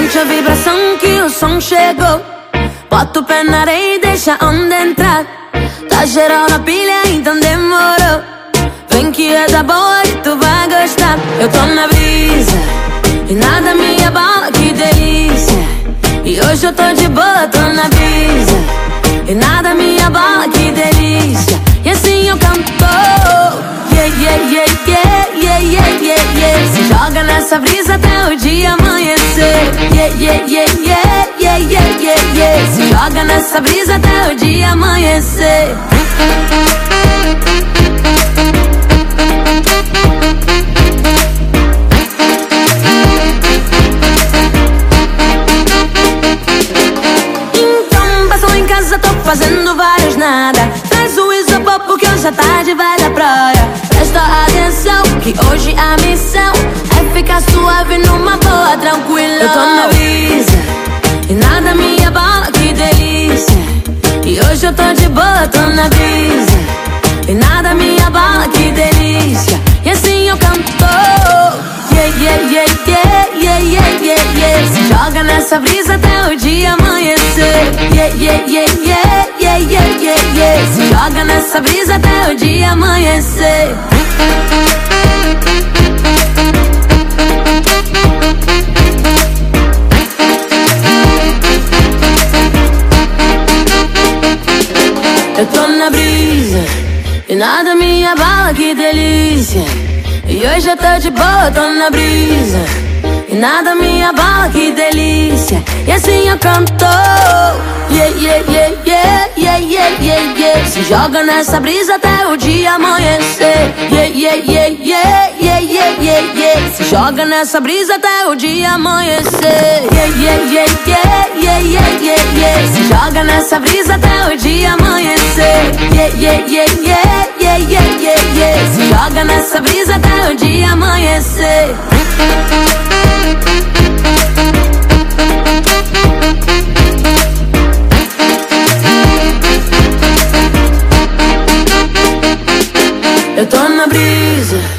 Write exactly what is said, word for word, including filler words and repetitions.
Sente a vibração que o som chegou. Bota o pé na areia e deixa a onda entrar. Tá geral na pilha, então demorou. Vem que é da boa e tu vai gostar. Eu tô na brisa e nada me abala, que delícia. E hoje eu tô de boa, tô na brisa e nada me abala, que delícia. E assim eu canto. Yeah, yeah, yeah, yeah, yeah, yeah, yeah, yeah. Se joga nessa brisa até o dia amanhecer. Yeah, yeah, yeah, yeah, yeah, yeah, yeah, yeah. Se joga nessa brisa até o dia amanhecer. Então passa lá em casa, tô fazendo vários nada. Traz o isopor porque hoje à tarde vai da praia. Presta atenção que hoje a missão é ficar suave numa boa, tranquila. Eu tô na brisa e nada me abala, que delícia. E hoje eu tô de boa, tô na brisa e nada me abala, que delícia. E assim eu canto. Yeah, yeah, yeah, yeah, yeah, yeah, yeah, yeah. Se joga nessa brisa até o dia amanhecer. Yeah, yeah, yeah, yeah, yeah, yeah, yeah, yeah. Se joga nessa brisa até o dia amanhecer. Eu tô na brisa e nada me abala, que delícia. E hoje eu tô de boa, tô na brisa e nada me abala, que delícia. E assim eu canto. Yeah, yeah, yeah, yeah, yeah, yeah, yeah, yeah. Se joga nessa brisa até o dia amanhecer. Yeah, yeah, yeah, yeah, yeah, yeah, yeah, yeah. Se joga nessa brisa até o dia amanhecer. Yeah, yeah, yeah, yeah, yeah, yeah, yeah, yeah. Se joga nessa brisa até o dia amanhecer. Yeah, yeah, yeah, yeah, yeah, yeah, yeah, yeah. Se joga nessa brisa até o dia amanhecer. Eu tô na brisa